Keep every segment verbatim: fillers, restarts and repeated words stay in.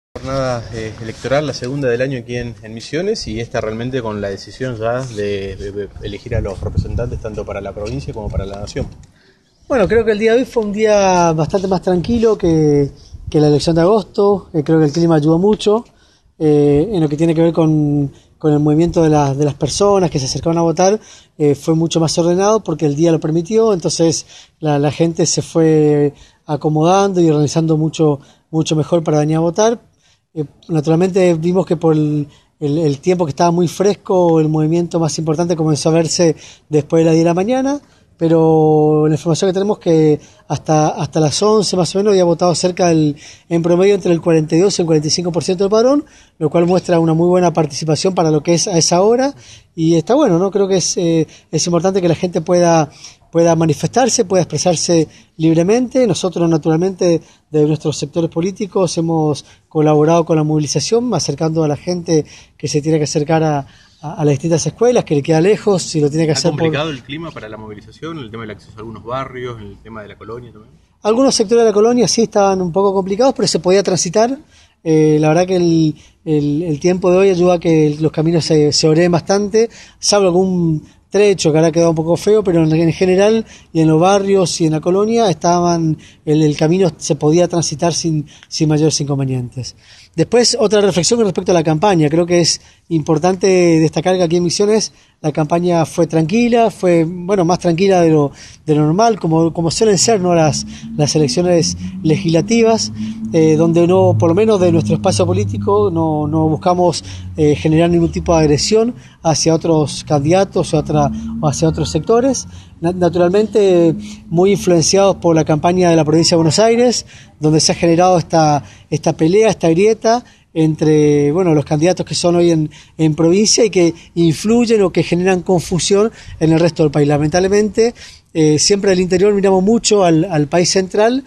Jornada eh, electoral, la segunda del año aquí en, en Misiones, y esta realmente con la decisión ya de, de, de elegir a los representantes tanto para la provincia como para la nación. Bueno, creo que el día de hoy fue un día bastante más tranquilo que, que la elección de agosto. Eh, creo que el clima ayudó mucho eh, en lo que tiene que ver con, con el movimiento de, la, de las personas que se acercaron a votar. Eh, fue mucho más ordenado porque el día lo permitió, entonces la, la gente se fue acomodando y organizando mucho, mucho mejor para venir a votar. Eh, naturalmente vimos que por el, el, el tiempo que estaba muy fresco, el movimiento más importante comenzó a verse después de las diez de la mañana, pero la información que tenemos que hasta hasta las once más o menos había votado cerca del, en promedio entre el cuarenta y dos y el cuarenta y cinco por ciento del padrón, lo cual muestra una muy buena participación para lo que es a esa hora, y está bueno, ¿no? Creo que es, eh, es importante que la gente pueda pueda manifestarse, pueda expresarse libremente. Nosotros, naturalmente, de nuestros sectores políticos hemos colaborado con la movilización, acercando a la gente que se tiene que acercar a, a, a las distintas escuelas, que le queda lejos, si lo tiene que hacer. ¿Ha complicado por... el clima para la movilización, el tema del acceso a algunos barrios, el tema de la colonia también? Algunos sectores de la colonia sí estaban un poco complicados, pero se podía transitar. Eh, la verdad que el, el, el tiempo de hoy ayuda a que los caminos se, se oreen bastante, salvo algún trecho que ahora ha quedado un poco feo, pero en, en general y en los barrios y en la colonia estaban el, el camino se podía transitar sin, sin mayores inconvenientes. Después, otra reflexión con respecto a la campaña. Creo que es importante destacar que aquí en Misiones la campaña fue tranquila, fue bueno más tranquila de lo, de lo normal, como, como suelen ser, ¿no? las, las elecciones legislativas, eh, donde no, por lo menos de nuestro espacio político, no, no buscamos eh, generar ningún tipo de agresión hacia otros candidatos o, otra, o hacia otros sectores. Naturalmente muy influenciados por la campaña de la provincia de Buenos Aires, donde se ha generado esta, esta pelea, esta grieta entre bueno los candidatos que son hoy en, en provincia y que influyen o que generan confusión en el resto del país. Lamentablemente, eh, siempre del interior miramos mucho al, al país central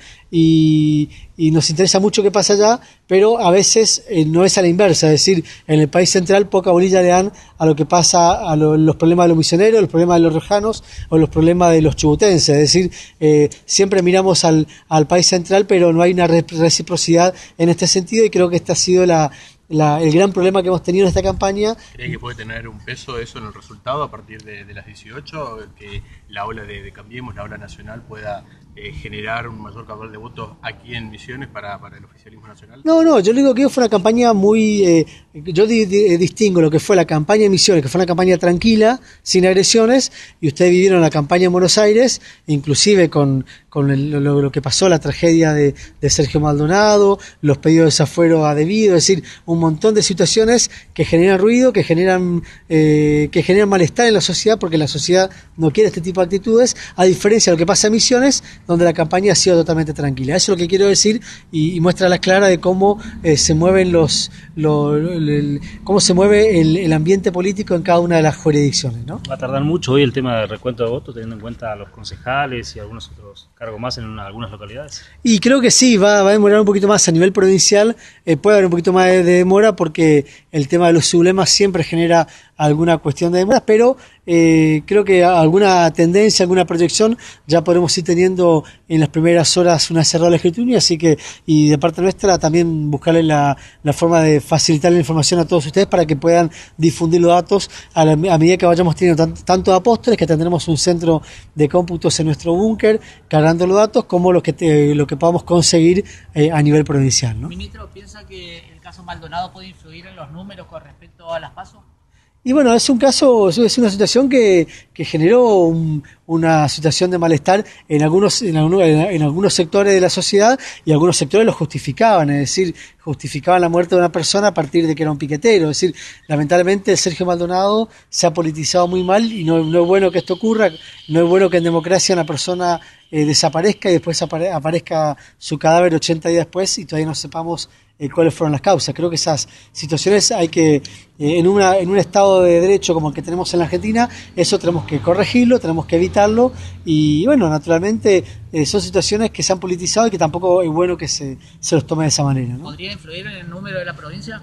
y, y nos interesa mucho qué pasa allá, pero a veces eh, no es a la inversa, es decir, en el país central poca bolilla le dan a lo que pasa, a lo, los problemas de los misioneros, los problemas de los rejanos o los problemas de los chubutenses, es decir, eh, siempre miramos al, al país central, pero no hay una reciprocidad en este sentido, y creo que esta ha sido la La, el gran problema que hemos tenido en esta campaña. ¿Cree que puede tener un peso eso en el resultado a partir de, de las dieciocho? Que la ola de, de Cambiemos, la ola nacional, pueda eh, generar un mayor caudal de votos aquí en Misiones para, para el oficialismo nacional? No, no, yo digo que fue una campaña muy... Eh, yo di, di, distingo lo que fue la campaña en Misiones, que fue una campaña tranquila, sin agresiones, y ustedes vivieron la campaña en Buenos Aires, inclusive con, con el, lo, lo que pasó, la tragedia de, de Sergio Maldonado, los pedidos de desafuero a debido, es decir, un montón de situaciones que generan ruido, que generan eh, que generan malestar en la sociedad, porque la sociedad no quiere este tipo de actitudes, a diferencia de lo que pasa en Misiones, donde la campaña ha sido totalmente tranquila. Eso es lo que quiero decir, y, y muestra a la clara de cómo eh, se mueven los, los el, el, cómo se mueve el, el ambiente político en cada una de las jurisdicciones, ¿no? Va a tardar mucho hoy el tema del recuento de votos, teniendo en cuenta a los concejales y algunos otros cargos más en una, algunas localidades. Y creo que sí, va, va a demorar un poquito más a nivel provincial, eh, puede haber un poquito más de, de demora, porque el tema de los sublemas siempre genera alguna cuestión de demoras, pero eh, creo que alguna tendencia, alguna proyección ya podremos ir teniendo en las primeras horas una cerrada la escritura, así que, y de parte nuestra también buscarle la, la forma de facilitar la información a todos ustedes para que puedan difundir los datos a, la, a medida que vayamos teniendo tanto, tanto Apóstoles, que tendremos un centro de cómputos en nuestro búnker cargando los datos, como lo que, te, lo que podamos conseguir eh, a nivel provincial, ¿no? Ministro, ¿piensa que el caso Maldonado puede influir en los números con respecto a las PASO? Y bueno, es un caso, es una situación que, que generó un, una situación de malestar en algunos, en algunos, en algunos sectores de la sociedad, y algunos sectores lo justificaban, es decir, justificaban la muerte de una persona a partir de que era un piquetero. Es decir, lamentablemente Sergio Maldonado se ha politizado muy mal, y no, no es bueno que esto ocurra, no es bueno que en democracia una persona eh, desaparezca y después apare, aparezca su cadáver ochenta días después y todavía no sepamos eh, cuáles fueron las causas. Creo que esas situaciones hay que, eh, en, una, en un Estado de Derecho como el que tenemos en la Argentina, eso tenemos que corregirlo, tenemos que evitarlo, y bueno, naturalmente eh, son situaciones que se han politizado y que tampoco es bueno que se, se los tome de esa manera, ¿no? ¿Podría influir en el número de la provincia?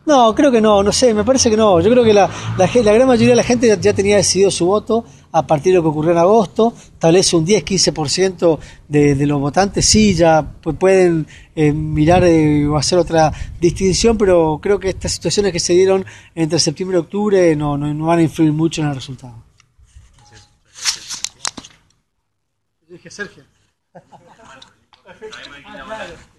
No, creo que no, no sé, me parece que no. Yo creo que la, la, la gran mayoría de la gente ya, ya tenía decidido su voto a partir de lo que ocurrió en agosto. Tal vez un diez a quince por ciento de, de los votantes sí ya pueden eh, mirar eh, o hacer otra distinción, pero creo que estas situaciones que se dieron entre septiembre y octubre no, no, no van a influir mucho en el resultado. Yo dije Sergio. Perfecto. Ah, claro.